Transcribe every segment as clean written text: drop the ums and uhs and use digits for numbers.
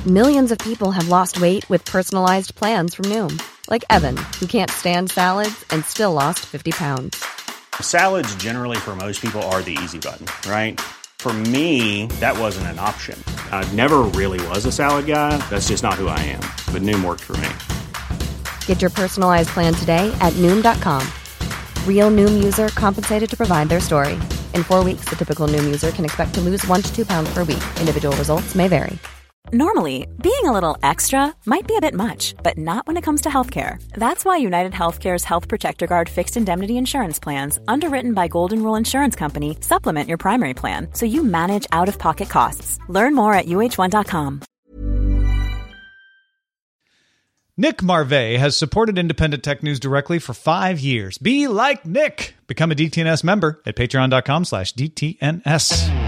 Millions of people have lost weight with personalized plans from Noom. Like Evan, who can't stand salads and still lost 50 pounds. Salads generally for most people are the easy button, right? For me, that wasn't an option. I never really was a salad guy. That's just not who I am. But Noom worked for me. Get your personalized plan today at Noom.com. Real Noom user compensated to provide their story. In 4 weeks, the typical Noom user can expect to lose 1 to 2 pounds per week. Individual results may vary. Normally, being a little extra might be a bit much, but not when it comes to healthcare. That's why United Healthcare's Health Protector Guard fixed indemnity insurance plans, underwritten by Golden Rule Insurance Company, supplement your primary plan so you manage out-of-pocket costs. Learn more at uh1.com. Nick Marvey has supported Independent Tech News directly for 5 years. Be like Nick. Become a DTNS member at patreon.com/DTNS.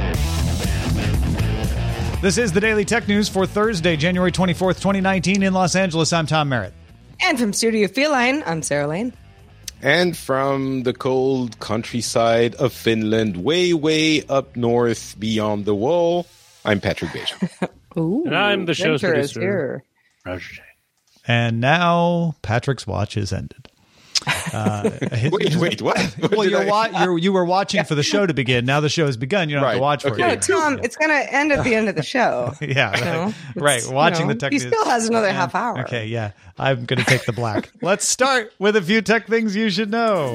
This is the Daily Tech News for Thursday, January 24th, 2019 in Los Angeles. I'm Tom Merritt. And from Studio Feline, I'm Sarah Lane. And from the cold countryside of Finland, way, way up north beyond the wall, I'm Patrick Beja. Ooh, and I'm the show's producer, Roger J. And now Patrick's watch is ended. Wait, what? You were watching for the show to begin. Now the show has begun. You don't have to watch for it. No, Tom, it's going to end at the end of the show. Yeah, right. Watching the tech he news. still has another half hour. Okay, yeah. I'm going to take the black. Let's start with a few tech things you should know.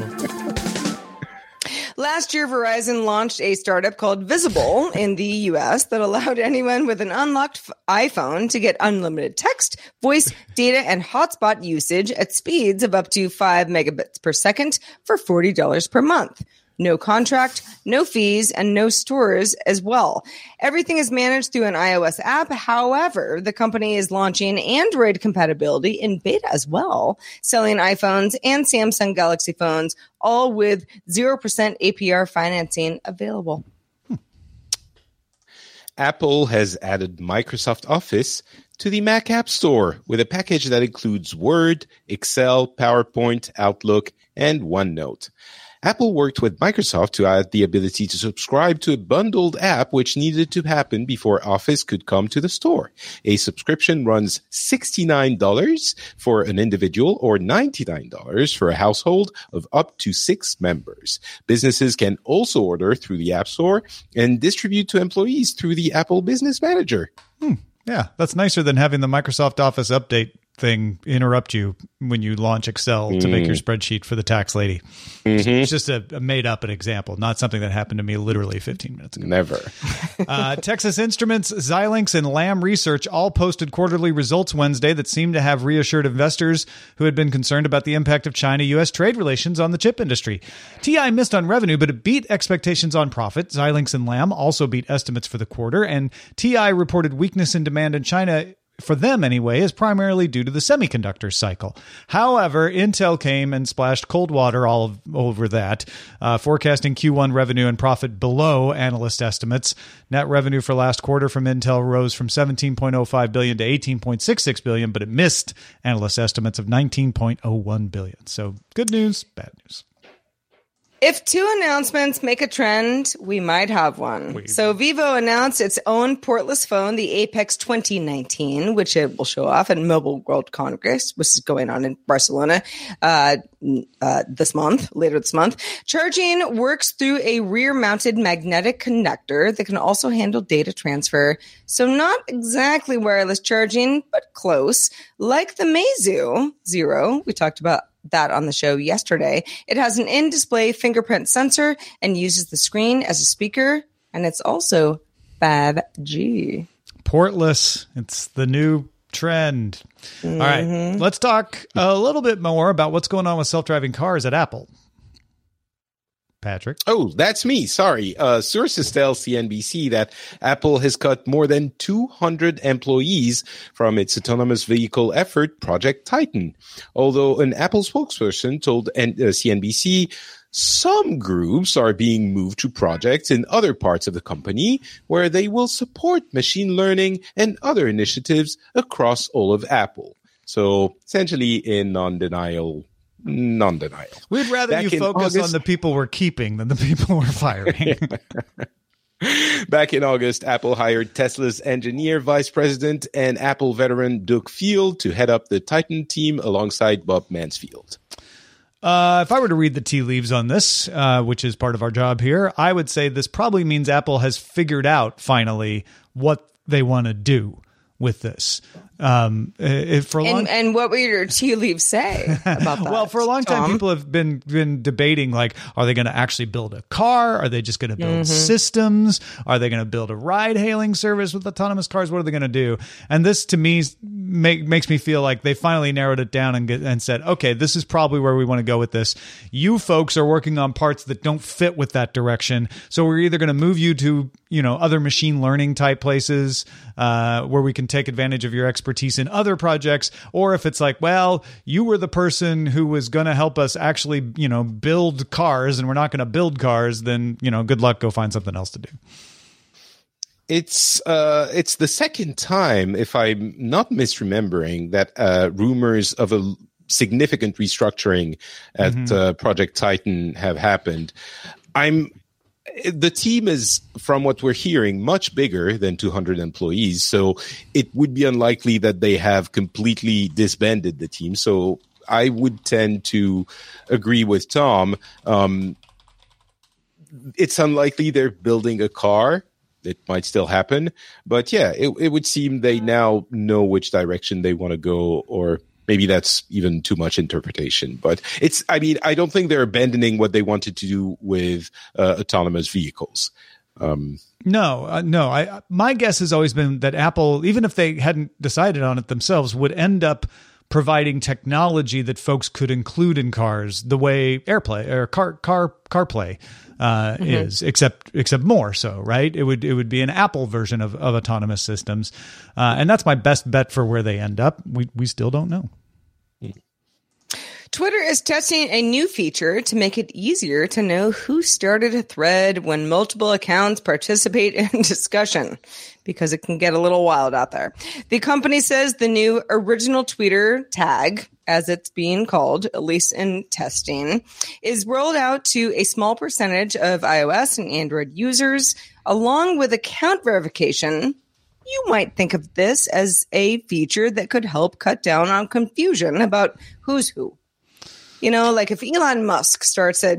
Last year, Verizon launched a startup called Visible in the U.S. that allowed anyone with an unlocked iPhone to get unlimited text, voice, data, and hotspot usage at speeds of up to 5 megabits per second for $40 per month. No contract, no fees, and no stores as well. Everything is managed through an iOS app. However, the company is launching Android compatibility in beta as well, selling iPhones and Samsung Galaxy phones, all with 0% APR financing available. Apple has added Microsoft Office to the Mac App Store with a package that includes Word, Excel, PowerPoint, Outlook, and OneNote. Apple worked with Microsoft to add the ability to subscribe to a bundled app, which needed to happen before Office could come to the store. A subscription runs $69 for an individual or $99 for a household of up to 6 members. Businesses can also order through the App Store and distribute to employees through the Apple Business Manager. Yeah, that's nicer than having the Microsoft Office update thing interrupt you when you launch Excel to make your spreadsheet for the tax lady. It's just a made-up example, not something that happened to me literally 15 minutes ago. Never. Texas Instruments, Xilinx, and Lam Research all posted quarterly results Wednesday that seemed to have reassured investors who had been concerned about the impact of China-U.S. trade relations on the chip industry. TI missed on revenue, but it beat expectations on profit. Xilinx and Lam also beat estimates for the quarter, and TI reported weakness in demand in China, for them anyway, is primarily due to the semiconductor cycle. However, Intel came and splashed cold water all over that, forecasting Q1 revenue and profit below analyst estimates. Net revenue for last quarter from Intel rose from $17.05 billion to $18.66 billion, but it missed analyst estimates of $19.01 billion. So good news, bad news. If 2 announcements make a trend, we might have one. So Vivo announced its own portless phone, the Apex 2019, which it will show off at Mobile World Congress, which is going on in Barcelona later this month. Charging works through a rear-mounted magnetic connector that can also handle data transfer. So not exactly wireless charging, but close. Like the Meizu Zero, we talked about that on the show yesterday. It has an in-display fingerprint sensor and uses the screen as a speaker, and it's also 5G. Portless. It's the new trend. All right. Let's talk a little bit more about what's going on with self-driving cars at Apple. Patrick? Oh, that's me. Sorry. Sources tell CNBC that Apple has cut more than 200 employees from its autonomous vehicle effort, Project Titan. Although an Apple spokesperson told CNBC some groups are being moved to projects in other parts of the company where they will support machine learning and other initiatives across all of Apple. So essentially in non-denial. We'd rather you focus on the people we're keeping than the people we're firing. Back in August, Apple hired Tesla's engineer vice president and Apple veteran Doug Field to head up the Titan team alongside Bob Mansfield. If I were to read the tea leaves on this, which is part of our job here, I would say this probably means Apple has figured out finally what they want to do with this. And what would your tea leaves say about that? Well, for a long time, people have been debating, like, are they going to actually build a car? Are they just going to build systems? Are they going to build a ride-hailing service with autonomous cars? What are they going to do? And this, to me, makes me feel like they finally narrowed it down and said, okay, this is probably where we want to go with this. You folks are working on parts that don't fit with that direction. So we're either going to move you to, other machine learning type places where we can take advantage of your expertise in other projects, or if it's like, well, you were the person who was going to help us actually, build cars, and we're not going to build cars, then, good luck, go find something else to do. It's the second time, if I'm not misremembering, that rumors of a significant restructuring at Project Titan have happened. The team is, from what we're hearing, much bigger than 200 employees, so it would be unlikely that they have completely disbanded the team. So I would tend to agree with Tom. It's unlikely they're building a car. It might still happen. But yeah, it would seem they now know which direction they want to go, or maybe that's even too much interpretation. But I don't think they're abandoning what they wanted to do with autonomous vehicles. No. My guess has always been that Apple, even if they hadn't decided on it themselves, would end up providing technology that folks could include in cars the way AirPlay or CarPlay is, except more so, right? It would be an Apple version of autonomous systems. And that's my best bet for where they end up. We still don't know. Twitter is testing a new feature to make it easier to know who started a thread when multiple accounts participate in discussion, because it can get a little wild out there. The company says the new original tweeter tag, as it's being called, at least in testing, is rolled out to a small percentage of iOS and Android users, along with account verification. You might think of this as a feature that could help cut down on confusion about who's who. Like if Elon Musk starts it,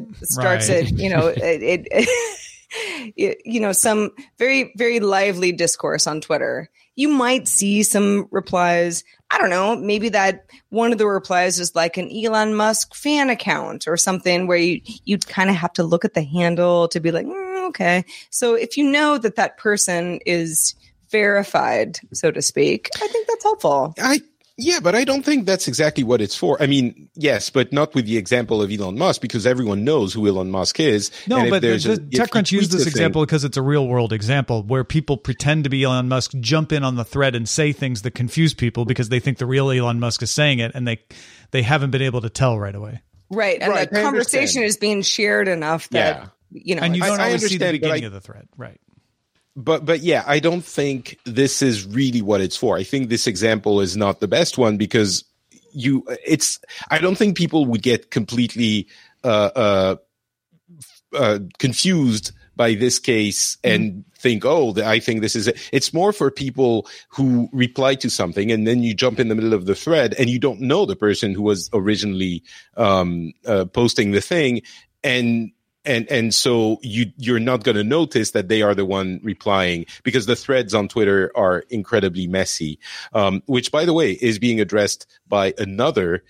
some very, very lively discourse on Twitter, you might see some replies. I don't know, maybe that one of the replies is like an Elon Musk fan account or something where you'd kind of have to look at the handle to be like, okay. So if you know that person is verified, so to speak, I think that's helpful. Yeah, but I don't think that's exactly what it's for. I mean, yes, but not with the example of Elon Musk, because everyone knows who Elon Musk is. No, but TechCrunch used this example because it's a real world example where people pretend to be Elon Musk, jump in on the thread and say things that confuse people because they think the real Elon Musk is saying it, and they haven't been able to tell right away. Right, and the conversation is being shared enough that, and you don't always see the beginning of the thread, right? But yeah, I don't think this is really what it's for. I think this example is not the best one because I don't think people would get completely confused by this case and think, I think this is it. It's more for people who reply to something and then you jump in the middle of the thread and you don't know the person who was originally posting the thing, and so you're not going to notice that they are the one replying because the threads on Twitter are incredibly messy, which, by the way, is being addressed by another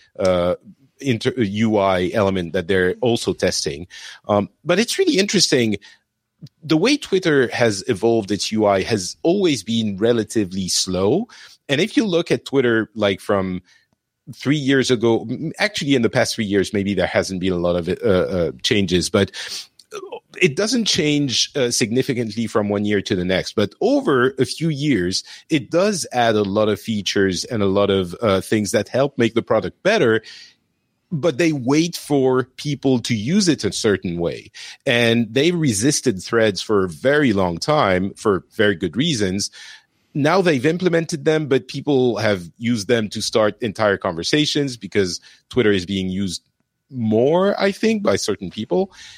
UI element that they're also testing. But it's really interesting. The way Twitter has evolved its UI has always been relatively slow. And if you look at Twitter, like from 3 years ago, actually in the past 3 years, maybe there hasn't been a lot of changes, but it doesn't change significantly from 1 year to the next. But over a few years, it does add a lot of features and a lot of things that help make the product better. But they wait for people to use it a certain way. And they resisted threads for a very long time for very good reasons. Now they've implemented them, but people have used them to start entire conversations because Twitter is being used more, I think, by certain people.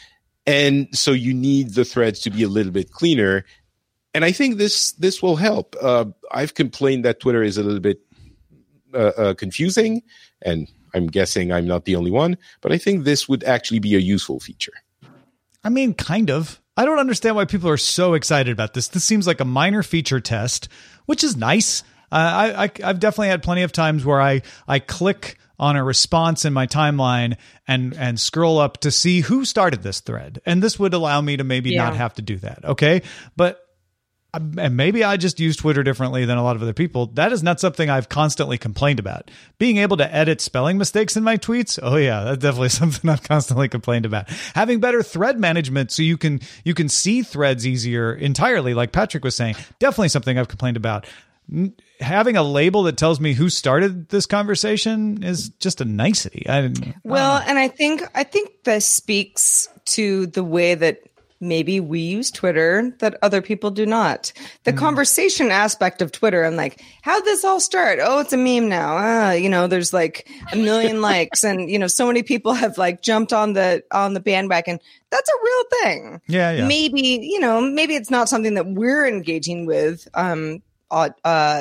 And so you need the threads to be a little bit cleaner. And I think this will help. I've complained that Twitter is a little bit confusing, and I'm guessing I'm not the only one, but I think this would actually be a useful feature. I mean, kind of. I don't understand why people are so excited about this. This seems like a minor feature test, which is nice. I've definitely had plenty of times where I click on a response in my timeline and scroll up to see who started this thread. And this would allow me to maybe not have to do that. Okay. But and maybe I just use Twitter differently than a lot of other people. That is not something I've constantly complained about. Being able to edit spelling mistakes in my tweets, oh yeah, that's definitely something I've constantly complained about. Having better thread management so you can see threads easier entirely, like Patrick was saying, definitely something I've complained about. Having a label that tells me who started this conversation is just a nicety. And I think this speaks to the way that maybe we use Twitter that other people do not. The conversation aspect of Twitter, I'm like, how'd this all start? Oh, it's a meme now. There's like 1 million likes, and so many people have like jumped on the bandwagon. That's a real thing. Yeah. Maybe it's not something that we're engaging with. But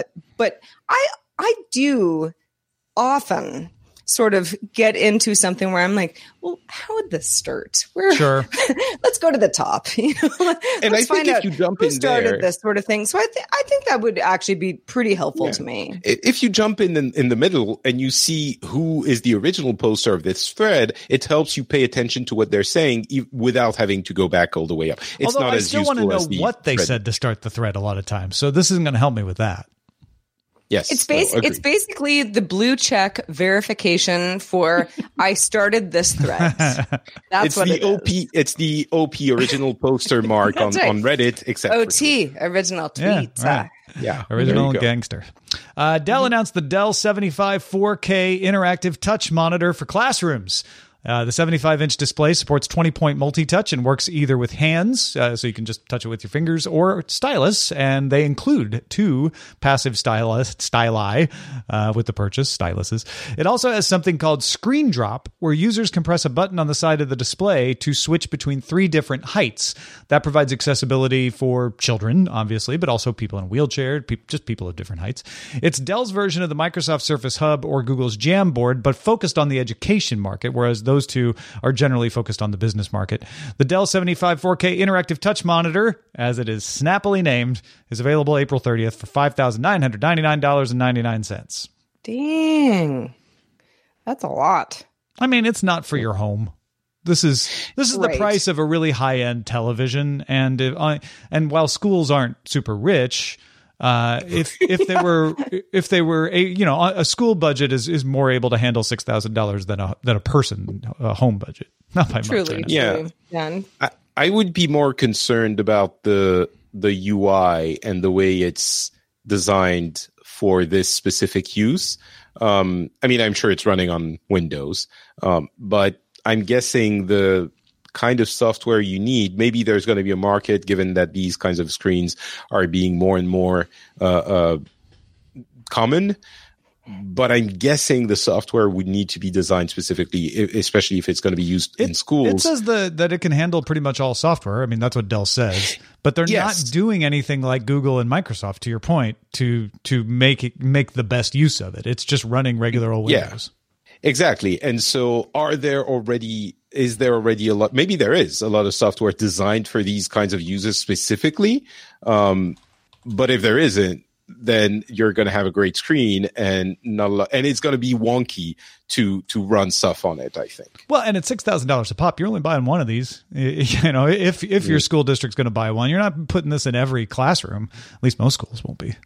I do often sort of get into something where I'm like, well, how would this start? Sure. Let's go to the top. And I think if you jump in there, who started this sort of thing. So I think that would actually be pretty helpful to me. If you jump in the middle and you see who is the original poster of this thread, it helps you pay attention to what they're saying without having to go back all the way up. It's Although not I as still useful want to as know what they said to start the thread a lot of times. So this isn't going to help me with that. Yes, it's basically the blue check verification for I started this thread. That's what it is. It's the OP original poster mark on Reddit, except OT original tweet. Yeah, original gangster. Dell announced the Dell 75 4K interactive touch monitor for classrooms. The 75-inch display supports 20-point multi-touch and works either with hands, so you can just touch it with your fingers, or stylus, and they include 2 passive styli with the purchase, styluses. It also has something called Screen Drop, where users can press a button on the side of the display to switch between 3 different heights. That provides accessibility for children, obviously, but also people in wheelchairs, just people of different heights. It's Dell's version of the Microsoft Surface Hub or Google's Jamboard, but focused on the education market, whereas those two are generally focused on the business market. The Dell 75 4K interactive touch monitor, as it is snappily named, is available April 30th for $5,999.99. Dang. That's a lot. I mean, it's not for your home. This is the price of a really high-end television, and while schools aren't super rich, if they were a school budget is more able to handle $6,000 than a person home budget. Not by Truly, much. Yeah. I would be more concerned about the UI and the way it's designed for this specific use. I mean, I'm sure it's running on Windows, but I'm guessing the kind of software you need, maybe there's going to be a market, given that these kinds of screens are being more and more common. But I'm guessing the software would need to be designed specifically, especially if it's going to be used in schools. It says that it can handle pretty much all software. I mean, that's what Dell says. But they're not doing anything like Google and Microsoft, to your point, to make the best use of it. It's just running regular old Windows. Exactly. And so is there already a lot? Maybe there is a lot of software designed for these kinds of users specifically. But if there isn't, then you're going to have a great screen and not a lot, and it's going to be wonky to run stuff on it, I think. Well, and it's $6,000 a pop. You're only buying one of these. If your school district's going to buy one, you're not putting this in every classroom. At least most schools won't be.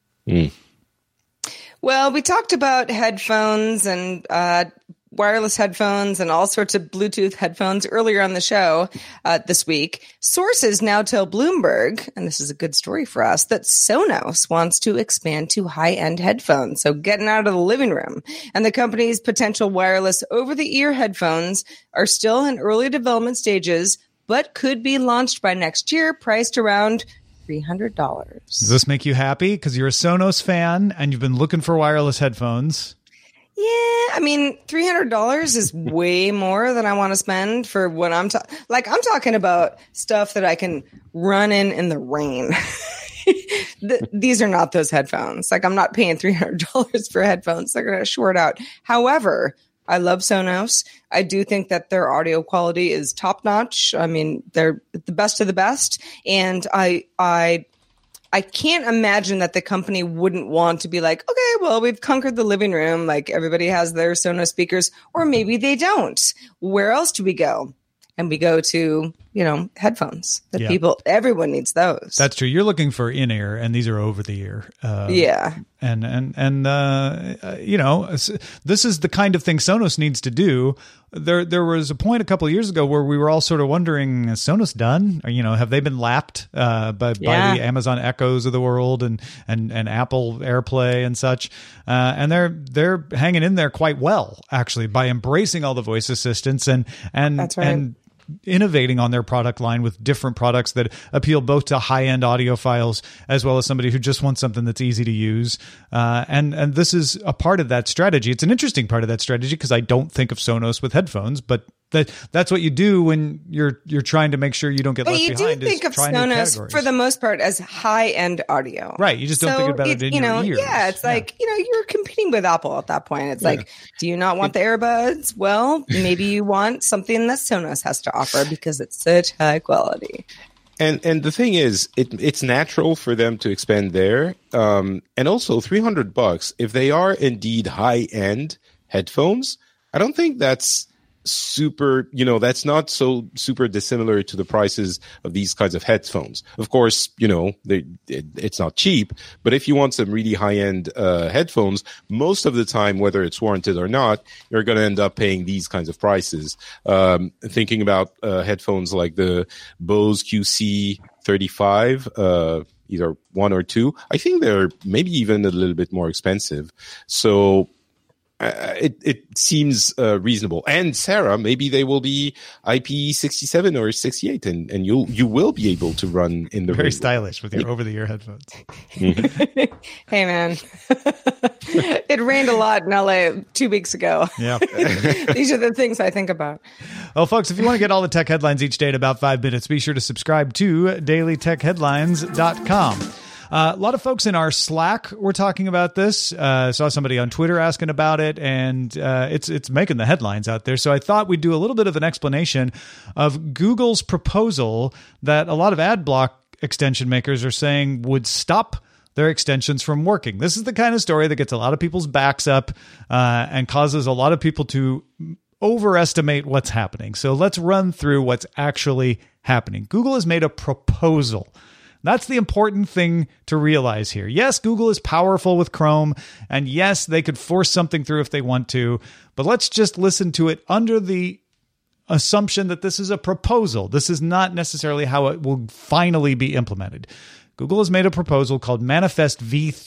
Well, we talked about headphones and wireless headphones and all sorts of Bluetooth headphones earlier on the show this week. Sources now tell Bloomberg, and this is a good story for us, that Sonos wants to expand to high-end headphones, so getting out of the living room. And the company's potential wireless over-the-ear headphones are still in early development stages, but could be launched by next year, priced around $300. Does this make you happy? Because you're a Sonos fan and you've been looking for wireless headphones. Yeah, I mean, $300 is way more than I want to spend for what I'm talking about stuff that I can run in the rain. These are not those headphones. Like, I'm not paying $300 for headphones. They're going to short out. However, I love Sonos. I do think that their audio quality is top notch. I mean, they're the best of the best. And I can't imagine that the company wouldn't want to be like, okay, well, we've conquered the living room. Like, everybody has their Sonos speakers, or maybe they don't. Where else do we go? And we go to, headphones. Everyone needs those. That's true. You're looking for in-ear, and these are over-the-ear. Yeah. And this is the kind of thing Sonos needs to do. There was a point a couple of years ago where we were all sort of wondering, is Sonos done? Or, have they been lapped by the Amazon Echoes of the world and Apple AirPlay and such? And they're hanging in there quite well, actually, by embracing all the voice assistants and That's right. and innovating on their product line with different products that appeal both to high-end audiophiles as well as somebody who just wants something that's easy to use. And this is a part of that strategy. It's an interesting part of that strategy because I don't think of Sonos with headphones, but that's what you do when you're trying to make sure you don't get left behind. But you do think of Sonos for the most part as high-end audio. Right. You just don't think about it in your ears. Yeah, it's like, you're competing with Apple at that point. It's like, do you not want the earbuds? Well, maybe you want something that Sonos has to offer because it's such high quality. And the thing is, it's natural for them to expand there. And also $300, if they are indeed high-end headphones, I don't think that's super, that's not so super dissimilar to the prices of these kinds of headphones. Of course, it's not cheap, but if you want some really high-end headphones, most of the time, whether it's warranted or not, you're going to end up paying these kinds of prices. Thinking about headphones like the Bose QC35, either one or two, I think they're maybe even a little bit more expensive. So it seems reasonable. And Sarah, maybe they will be IP67 or 68, and you will be able to run in the very stylish with your over-the-ear headphones. Hey man, it rained a lot in LA 2 weeks ago. Yeah, these are the things I think about. Well, folks, if you want to get all the tech headlines each day in about 5 minutes, be sure to subscribe to dailytechheadlines.com. A lot of folks in our Slack were talking about this. Saw somebody on Twitter asking about it, and it's making the headlines out there. So I thought we'd do a little bit of an explanation of Google's proposal that a lot of ad block extension makers are saying would stop their extensions from working. This is the kind of story that gets a lot of people's backs up and causes a lot of people to overestimate what's happening. So let's run through what's actually happening. Google has made a proposal. That's the important thing to realize here. Yes, Google is powerful with Chrome, and yes, they could force something through if they want to, but let's just listen to it under the assumption that this is a proposal. This is not necessarily how it will finally be implemented. Google has made a proposal called Manifest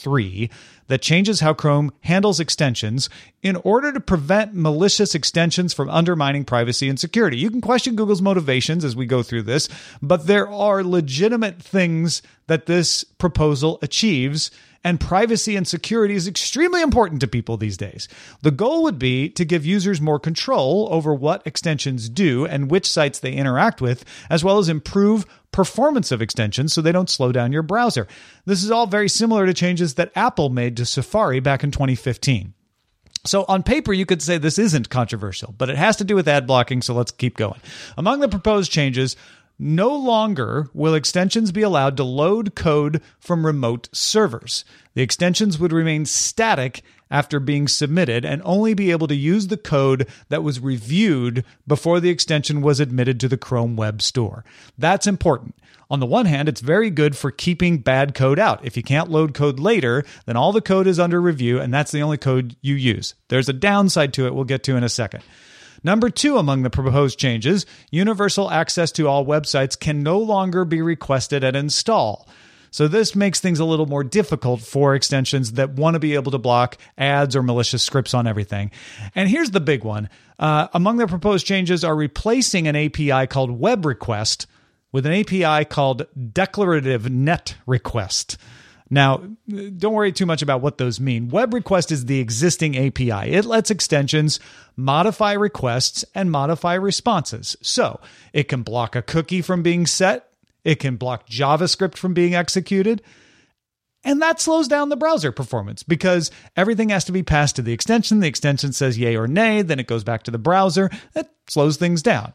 v3 that changes how Chrome handles extensions in order to prevent malicious extensions from undermining privacy and security. You can question Google's motivations as we go through this, but there are legitimate things that this proposal achieves, and privacy and security is extremely important to people these days. The goal would be to give users more control over what extensions do and which sites they interact with, as well as improve performance of extensions so they don't slow down your browser. This is all very similar to changes that Apple made to Safari back in 2015. So on paper, you could say this isn't controversial, but it has to do with ad blocking, so let's keep going. Among the proposed changes, no longer will extensions be allowed to load code from remote servers. The extensions would remain static after being submitted and only be able to use the code that was reviewed before the extension was admitted to the Chrome Web Store. That's important. On the one hand, it's very good for keeping bad code out. If you can't load code later, then all the code is under review, and that's the only code you use. There's a downside to it we'll get to in a second. Number 2 among the proposed changes, universal access to all websites can no longer be requested at install. So this makes things a little more difficult for extensions that want to be able to block ads or malicious scripts on everything. And here's the big one. Among the proposed changes are replacing an API called Web Request with an API called Declarative Net Request. Now, don't worry too much about what those mean. Web request is the existing API. It lets extensions modify requests and modify responses. So it can block a cookie from being set. It can block JavaScript from being executed. And that slows down the browser performance because everything has to be passed to the extension. The extension says yay or nay. Then it goes back to the browser. That slows things down.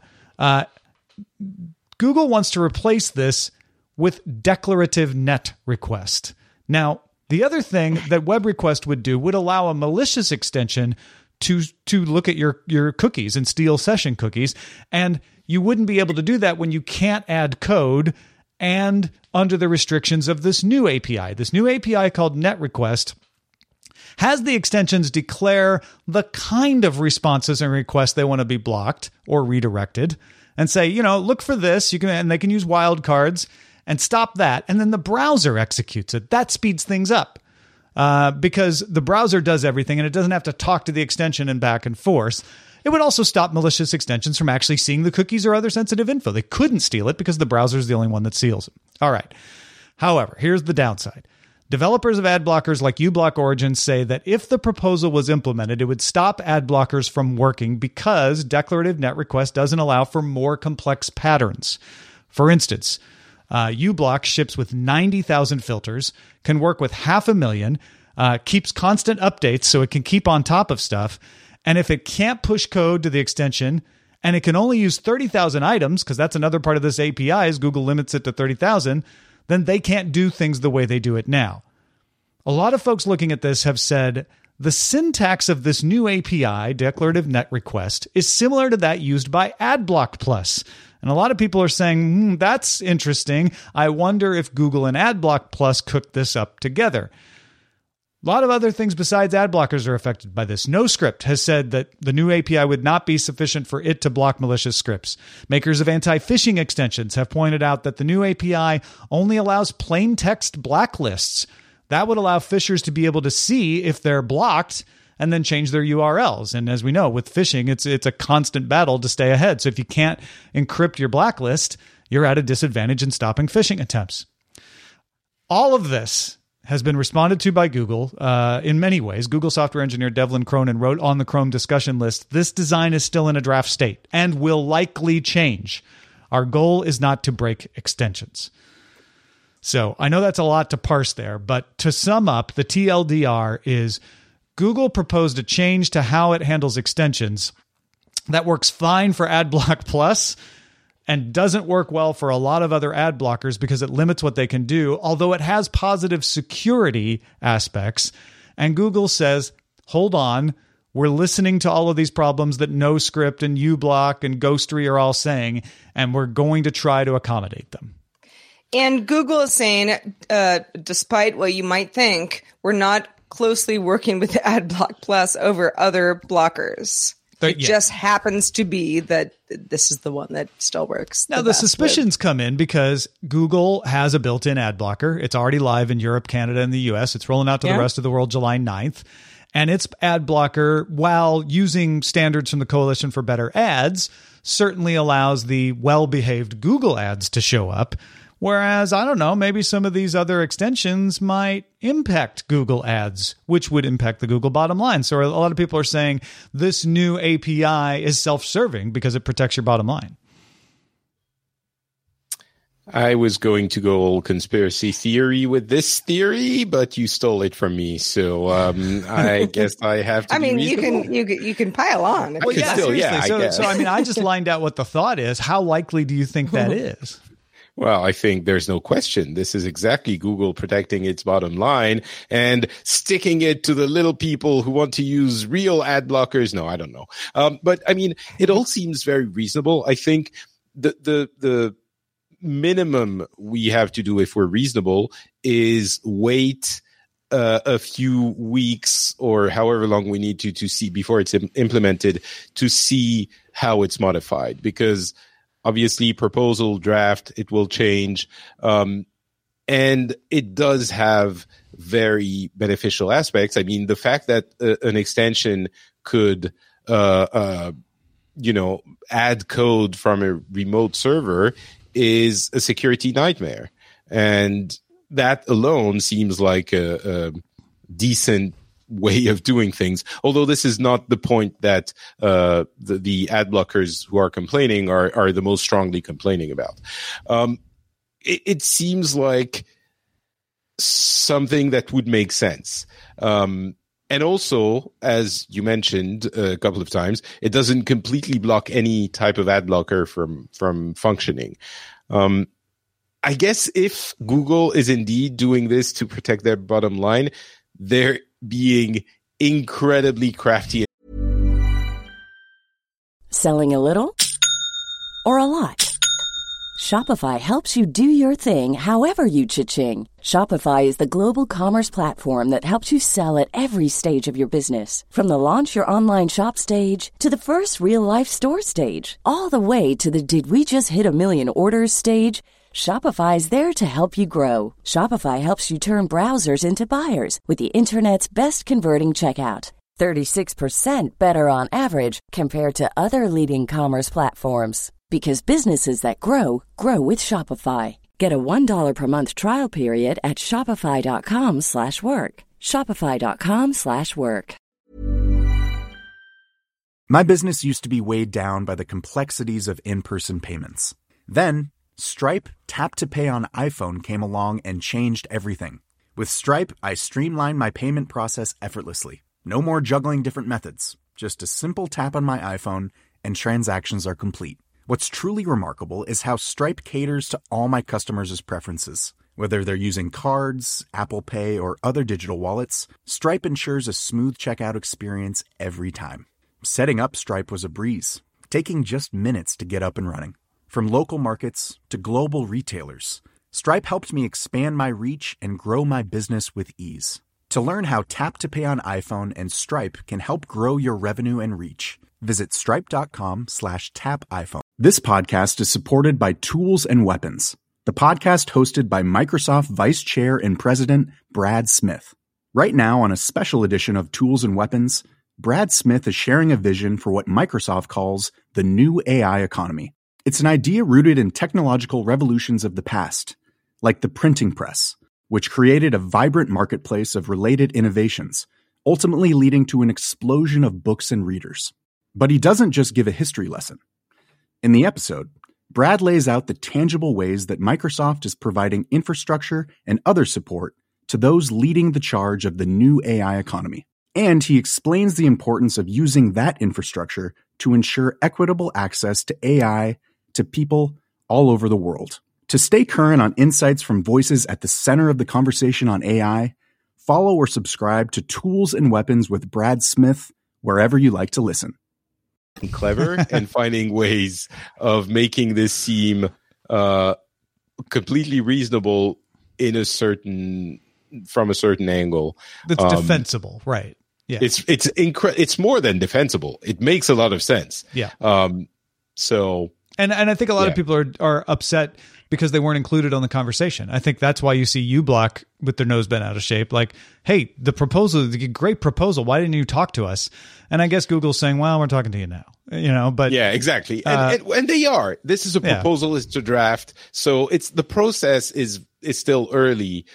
Google wants to replace this with declarative net request. Now, the other thing that web request would do would allow a malicious extension to look at your cookies and steal session cookies. And you wouldn't be able to do that when you can't add code and under the restrictions of this new API. This new API called net request has the extensions declare the kind of responses and requests they want to be blocked or redirected and say, look for this. And they can use wildcards and stop that. And then the browser executes it. That speeds things up because the browser does everything and it doesn't have to talk to the extension and back and forth. It would also stop malicious extensions from actually seeing the cookies or other sensitive info. They couldn't steal it because the browser is the only one that seals it. All right. However, here's the downside. Developers of ad blockers like uBlock Origin say that if the proposal was implemented, it would stop ad blockers from working because declarative net request doesn't allow for more complex patterns. For instance, uBlock ships with 90,000 filters, can work with 500,000, keeps constant updates so it can keep on top of stuff. And if it can't push code to the extension and it can only use 30,000 items, because that's another part of this API is Google limits it to 30,000, then they can't do things the way they do it now. A lot of folks looking at this have said the syntax of this new API, declarative net request, is similar to that used by AdBlock Plus. And a lot of people are saying, that's interesting. I wonder if Google and AdBlock Plus cooked this up together. A lot of other things besides ad blockers are affected by this. NoScript has said that the new API would not be sufficient for it to block malicious scripts. Makers of anti-phishing extensions have pointed out that the new API only allows plain text blacklists. That would allow phishers to be able to see if they're blocked and then change their URLs. And as we know, with phishing, it's a constant battle to stay ahead. So if you can't encrypt your blacklist, you're at a disadvantage in stopping phishing attempts. All of this has been responded to by Google in many ways. Google software engineer Devlin Cronin wrote on the Chrome discussion list, this design is still in a draft state and will likely change. Our goal is not to break extensions. So I know that's a lot to parse there, but to sum up, the TLDR is Google proposed a change to how it handles extensions that works fine for AdBlock Plus and doesn't work well for a lot of other ad blockers because it limits what they can do, although it has positive security aspects. And Google says, hold on, we're listening to all of these problems that NoScript and uBlock and Ghostery are all saying, and we're going to try to accommodate them. And Google is saying, despite what you might think, we're not closely working with AdBlock Plus over other blockers. It just happens to be that this is the one that still works. Now, the suspicions come in because Google has a built-in ad blocker. It's already live in Europe, Canada, and the US. It's rolling out to the rest of the world July 9th. And its ad blocker, while using standards from the Coalition for Better Ads, certainly allows the well-behaved Google ads to show up. Whereas, I don't know, maybe some of these other extensions might impact Google ads, which would impact the Google bottom line. So a lot of people are saying this new API is self-serving because it protects your bottom line. I was going to go all conspiracy theory with this theory, but you stole it from me. So I guess I have to. I mean, you can pile on. Well, yeah, seriously. So I mean, I just lined out what the thought is. How likely do you think that is? Well, I think there's no question. This is exactly Google protecting its bottom line and sticking it to the little people who want to use real ad blockers. No, I don't know. But I mean, it all seems very reasonable. I think the minimum we have to do if we're reasonable is wait a few weeks or however long we need to see before it's implemented to see how it's modified, because obviously, proposal draft, it will change. And it does have very beneficial aspects. I mean, the fact that an extension could, add code from a remote server is a security nightmare. And that alone seems like a decent way of doing things. Although this is not the point that the ad blockers who are complaining are the most strongly complaining about. It seems like something that would make sense. And also, as you mentioned a couple of times, it doesn't completely block any type of ad blocker from functioning. I guess if Google is indeed doing this to protect their bottom line, they're being incredibly crafty. Selling a little or a lot? Shopify helps you do your thing however you cha-ching. Shopify is the global commerce platform that helps you sell at every stage of your business. From the launch your online shop stage to the first real-life store stage, all the way to the did we just hit a million orders stage. Shopify is there to help you grow. Shopify helps you turn browsers into buyers with the internet's best converting checkout. 36% better on average compared to other leading commerce platforms. Because businesses that grow, grow with Shopify. Get a $1 per month trial period at shopify.com/work. Shopify.com/work. My business used to be weighed down by the complexities of in-person payments. Then, Stripe Tap to Pay on iPhone came along and changed everything. With Stripe, I streamlined my payment process effortlessly. No more juggling different methods. Just a simple tap on my iPhone and transactions are complete. What's truly remarkable is how Stripe caters to all my customers' preferences. Whether they're using cards, Apple Pay, or other digital wallets, Stripe ensures a smooth checkout experience every time. Setting up Stripe was a breeze, taking just minutes to get up and running. From local markets to global retailers, Stripe helped me expand my reach and grow my business with ease. To learn how Tap to Pay on iPhone and Stripe can help grow your revenue and reach, visit stripe.com/tapiphone. This podcast is supported by Tools and Weapons, the podcast hosted by Microsoft Vice Chair and President Brad Smith. Right now, on a special edition of Tools and Weapons, Brad Smith is sharing a vision for what Microsoft calls the new AI economy. It's an idea rooted in technological revolutions of the past, like the printing press, which created a vibrant marketplace of related innovations, ultimately leading to an explosion of books and readers. But he doesn't just give a history lesson. In the episode, Brad lays out the tangible ways that Microsoft is providing infrastructure and other support to those leading the charge of the new AI economy. And he explains the importance of using that infrastructure to ensure equitable access to AI to people all over the world. To stay current on insights from voices at the center of the conversation on AI, follow or subscribe to Tools and Weapons with Brad Smith wherever you like to listen. Clever and finding ways of making this seem completely reasonable from a certain angle. That's defensible, right? Yeah, it's more than defensible. It makes a lot of sense. Yeah. So and I think a lot of people are upset because they weren't included on the conversation. I think that's why you see uBlock with their nose bent out of shape. Like, hey, the great proposal. Why didn't you talk to us? And I guess Google's saying, well, we're talking to you now. But yeah, exactly. And they are. This is a proposal is to draft. So the process is still early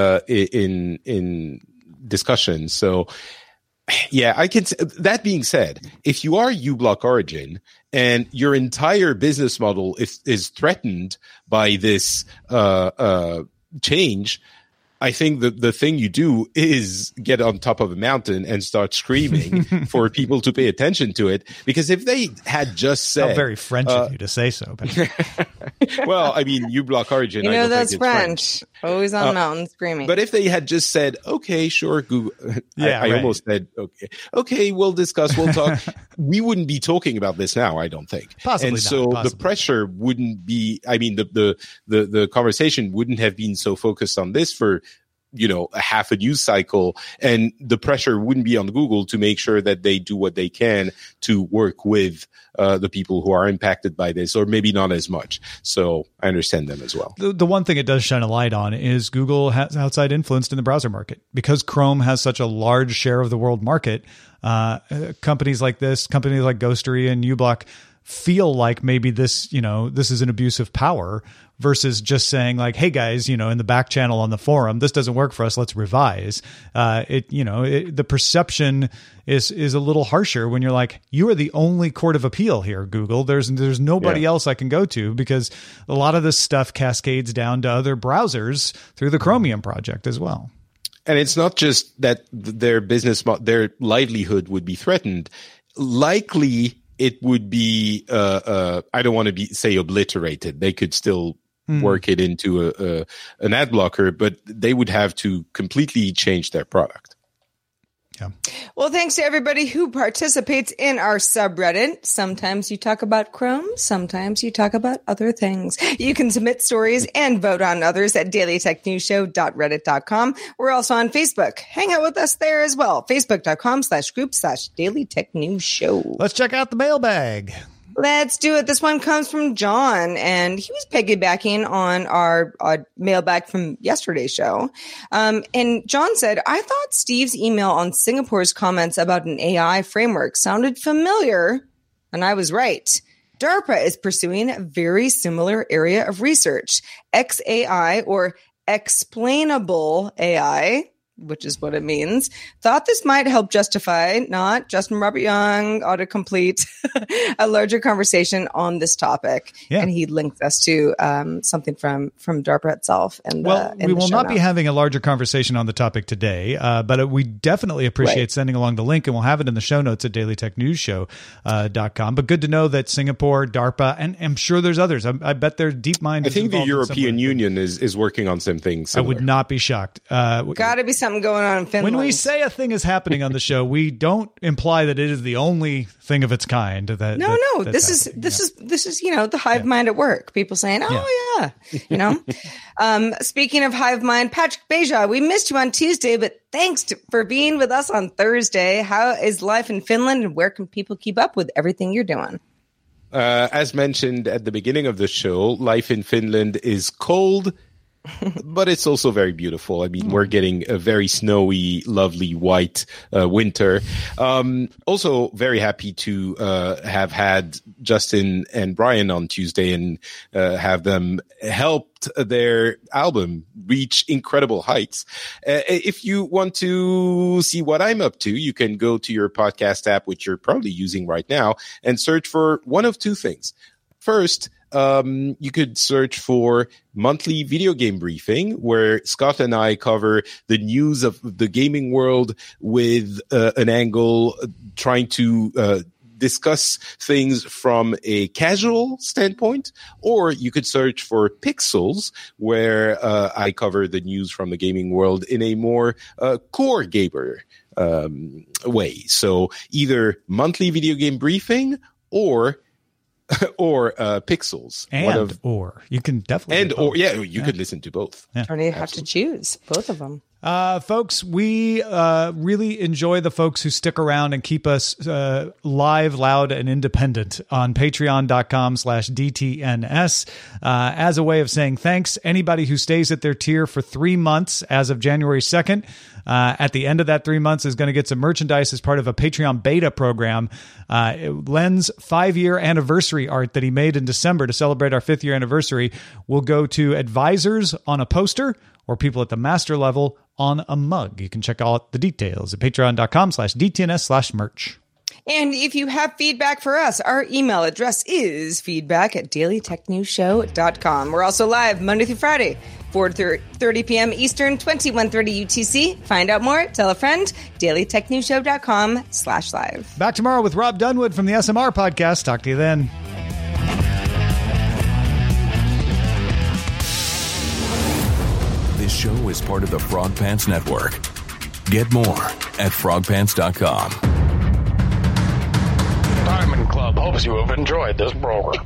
in discussion. So yeah, I can. That being said, if you are uBlock Origin and your entire business model is threatened by this change, I think the thing you do is get on top of a mountain and start screaming for people to pay attention to it. Because if they had just said... How very French of you to say so. Well, I mean, uBlock Origin... that's French. Always on a mountain screaming. But if they had just said, okay, sure, Google... I almost said, okay, we'll discuss, we'll talk. We wouldn't be talking about this now, I don't think. Possibly and so not. The pressure wouldn't be... I mean, the conversation wouldn't have been so focused on this for a half a news cycle, and the pressure wouldn't be on Google to make sure that they do what they can to work with the people who are impacted by this, or maybe not as much. So I understand them as well. The one thing it does shine a light on is Google has outside influence in the browser market. Because Chrome has such a large share of the world market, companies like this, companies like Ghostery and uBlock feel like maybe this, this is an abuse of power versus just saying like, hey guys, in the back channel on the forum, this doesn't work for us. Let's revise. The perception is a little harsher when you're like, you are the only court of appeal here, Google. There's nobody else I can go to, because a lot of this stuff cascades down to other browsers through the Chromium project as well. And it's not just that their their livelihood would be threatened. Likely, it would be, I don't want to say obliterated. They could still work it into an ad blocker, but they would have to completely change their product. Yeah. Well, thanks to everybody who participates in our subreddit. Sometimes you talk about Chrome. Sometimes you talk about other things. You can submit stories and vote on others at dailytechnewsshow.reddit.com. We're also on Facebook. Hang out with us there as well. Facebook.com/group/dailytechnewsshow. Let's check out the mailbag. Let's do it. This one comes from John, and he was piggybacking on our mailbag from yesterday's show. And John said, I thought Steve's email on Singapore's comments about an AI framework sounded familiar, and I was right. DARPA is pursuing a very similar area of research, XAI, or explainable AI, which is what it means. Thought this might help justify, not Justin Robert Young, autocomplete, a larger conversation on this topic. Yeah. And he linked us to something from DARPA itself. And we will not be having a larger conversation on the topic today, but we definitely appreciate sending along the link, and we'll have it in the show notes at dailytechnewsshow.com. But good to know that Singapore, DARPA, and I'm sure there's others. I bet their DeepMind. I think the European Union is working on some things similar. I would not be shocked. Got to be something going on in Finland. When we say a thing is happening on the show, we don't imply that it is the only thing of its kind. This is the hive mind at work. People saying, Speaking of hive mind, Patrick Beja, we missed you on Tuesday, but thanks for being with us on Thursday. How is life in Finland, and where can people keep up with everything you're doing? As mentioned at the beginning of the show, life in Finland is cold, but it's also very beautiful. I mean, we're getting a very snowy, lovely white winter. Also very happy to have had Justin and Brian on Tuesday and have them helped their album reach incredible heights. If you want to see what I'm up to, you can go to your podcast app, which you're probably using right now, and search for one of two things. First, you could search for Monthly Video Game Briefing, where Scott and I cover the news of the gaming world with an angle trying to discuss things from a casual standpoint. Or you could search for Pixels, where I cover the news from the gaming world in a more core gamer way. So either Monthly Video Game Briefing or Pixels. You can definitely you could listen to both. Yeah. Or you have to choose both of them. Folks, we really enjoy the folks who stick around and keep us live, loud, and independent on patreon.com/DTNS. As a way of saying thanks, anybody who stays at their tier for 3 months as of January 2nd, at the end of that 3 months is going to get some merchandise as part of a Patreon beta program. Len's 5-year anniversary art that he made in December to celebrate our 5th year anniversary will go to advisors on a poster or people at the master level on a mug. You can check out the details at patreon.com/DTNS/merch. And if you have feedback for us, our email address is feedback@dailytechnewsshow.com. We're also live Monday through Friday, 4:30 p.m. Eastern, 21:30 UTC. Find out more, tell a friend, dailytechnewsshow.com/live. Back tomorrow with Rob Dunwood from the SMR podcast. Talk to you then. This show is part of the Frog Pants Network. Get more at frogpants.com. Diamond Club hopes you have enjoyed this program.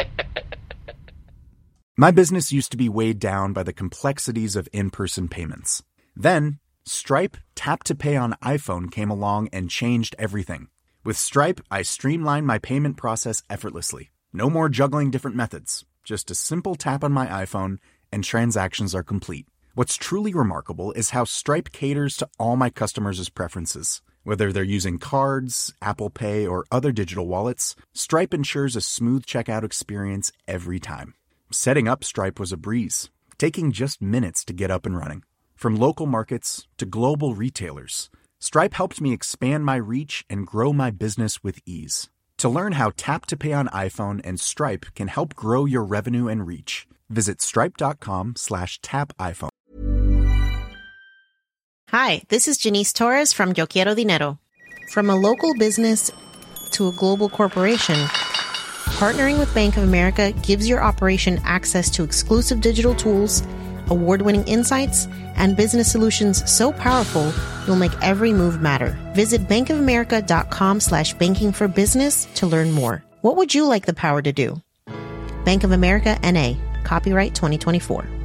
My business used to be weighed down by the complexities of in-person payments. Then, Stripe Tap to Pay on iPhone came along and changed everything. With Stripe, I streamlined my payment process effortlessly. No more juggling different methods. Just a simple tap on my iPhone and transactions are complete. What's truly remarkable is how Stripe caters to all my customers' preferences. Whether they're using cards, Apple Pay, or other digital wallets, Stripe ensures a smooth checkout experience every time. Setting up Stripe was a breeze, taking just minutes to get up and running. From local markets to global retailers, Stripe helped me expand my reach and grow my business with ease. To learn how Tap to Pay on iPhone and Stripe can help grow your revenue and reach, visit stripe.com/tapiphone. Hi, this is Janice Torres from Yo Quiero Dinero. From a local business to a global corporation, partnering with Bank of America gives your operation access to exclusive digital tools, award-winning insights, and business solutions so powerful you'll make every move matter. Visit bankofamerica.com/banking for business to learn more. What would you like the power to do? Bank of America, N.A., copyright 2024.